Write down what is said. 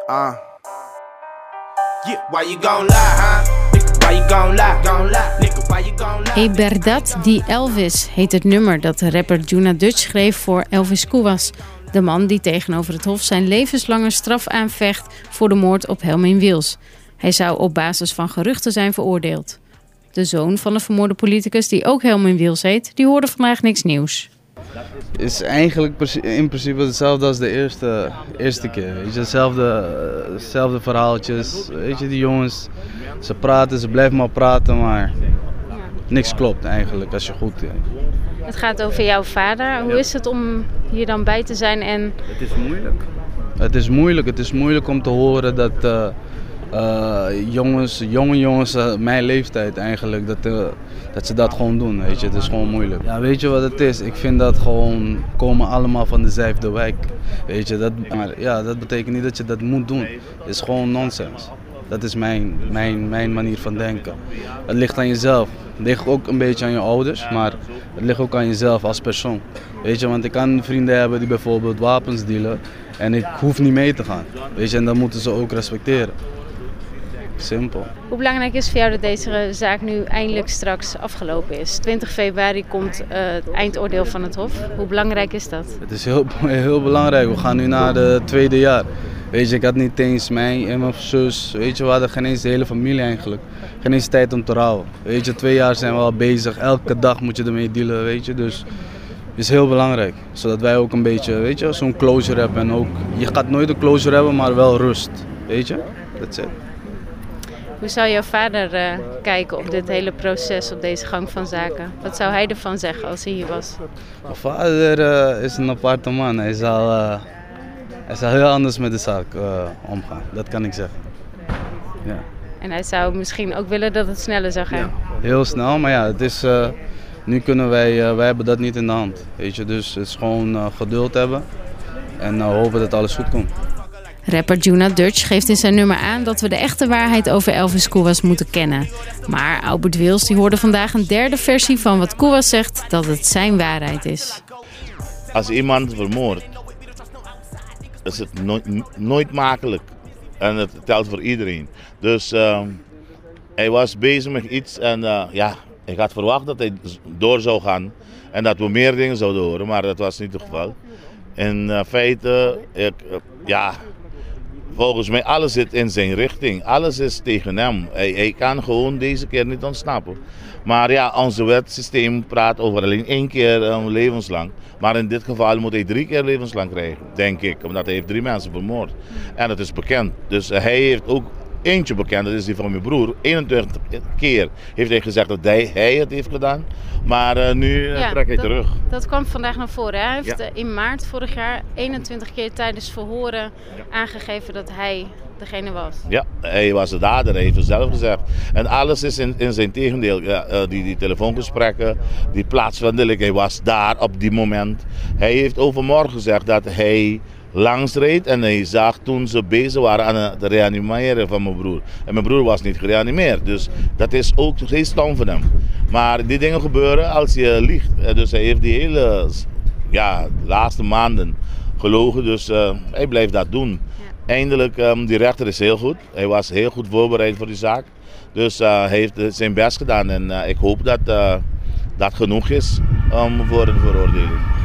Yeah, why you gon' lie, huh? Nigga, why you gon' lie? Nigga, why you gon' lie? Eberdad die Elvis heet het nummer dat de rapper Juna Dutch schreef voor Elvis Couwas. De man die tegenover het hof zijn levenslange straf aanvecht voor de moord op Helmin Wiels. Hij zou op basis van geruchten zijn veroordeeld. De zoon van de vermoorde politicus, die ook Helmin Wiels heet, die hoorde vandaag niks nieuws. Het is eigenlijk in principe hetzelfde als de eerste keer. Weet je, hetzelfde verhaaltjes. Weet je, die jongens, ze praten, ze blijven maar praten, maar niks klopt eigenlijk als je goed kijkt. Het gaat over jouw vader. Hoe is het om hier dan bij te zijn? En... Het is moeilijk. Het is moeilijk om te horen dat jonge jongens, mijn leeftijd eigenlijk, dat ze dat gewoon doen, weet je. Het is gewoon moeilijk. Ja, weet je wat het is? Ik vind dat gewoon, komen allemaal van dezelfde wijk, weet je. Dat betekent niet dat je dat moet doen. Het is gewoon nonsens. Dat is mijn manier van denken. Het ligt aan jezelf. Het ligt ook een beetje aan je ouders, maar het ligt ook aan jezelf als persoon. Weet je, want ik kan vrienden hebben die bijvoorbeeld wapens dealen en ik hoef niet mee te gaan. Weet je, en dat moeten ze ook respecteren. Simpel. Hoe belangrijk is voor jou dat deze zaak nu eindelijk straks afgelopen is? 20 februari komt het eindoordeel van het Hof. Hoe belangrijk is dat? Het is heel belangrijk. We gaan nu naar het tweede jaar. Weet je, ik had niet eens mij en mijn zus. Weet je, we hadden geen eens de hele familie eigenlijk. Geen eens tijd om te rouwen. Weet je, 2 jaar zijn we al bezig. Elke dag moet je ermee dealen, weet je. Dus het is heel belangrijk. Zodat wij ook een beetje, weet je, zo'n closure hebben. En ook, je gaat nooit een closure hebben, maar wel rust. Weet je, that's it. Hoe zou jouw vader kijken op dit hele proces, op deze gang van zaken? Wat zou hij ervan zeggen als hij hier was? Mijn vader is een aparte man. Hij zal heel anders met de zaak omgaan, dat kan ik zeggen. Ja. En hij zou misschien ook willen dat het sneller zou gaan? Ja, heel snel, maar ja, het is, nu kunnen wij hebben dat niet in de hand. Weet je? Dus het is gewoon geduld hebben en hopen dat alles goed komt. Rapper Juna Dutch geeft in zijn nummer aan dat we de echte waarheid over Elvis Couwas moeten kennen. Maar Albert Wiels die hoorde vandaag een derde versie van wat Couwas zegt, dat het zijn waarheid is. Als iemand vermoordt, is het nooit makkelijk. En het telt voor iedereen. Dus hij was bezig met iets en ik had verwacht dat hij door zou gaan. En dat we meer dingen zouden horen, maar dat was niet het geval. In feite, volgens mij alles zit in zijn richting. Alles is tegen hem. Hij kan gewoon deze keer niet ontsnappen. Maar ja, onze wetsysteem praat over alleen 1 keer levenslang. Maar in dit geval moet hij 3 keer levenslang krijgen, denk ik. Omdat hij heeft 3 mensen vermoord. En dat is bekend. Dus hij heeft ook eentje bekend, dat is die van mijn broer. 21 keer heeft hij gezegd dat hij het heeft gedaan. Maar nu trekt hij terug. Dat kwam vandaag naar voren. Hij heeft in maart vorig jaar 21 keer tijdens verhoren aangegeven dat hij degene was. Ja, hij was de dader, hij heeft het zelf gezegd. En alles is in zijn tegendeel. Die telefoongesprekken, die plaatsvindelijk, hij was daar op die moment. Hij heeft overmorgen gezegd dat hij langs reed en hij zag toen ze bezig waren aan het reanimeren van mijn broer. En mijn broer was niet gereanimeerd, dus dat is ook geen stom van hem. Maar die dingen gebeuren als je liegt. Dus hij heeft die hele laatste maanden gelogen, dus hij blijft dat doen. Eindelijk, die rechter is heel goed. Hij was heel goed voorbereid voor die zaak. Dus hij heeft zijn best gedaan en ik hoop dat dat genoeg is voor een veroordeling.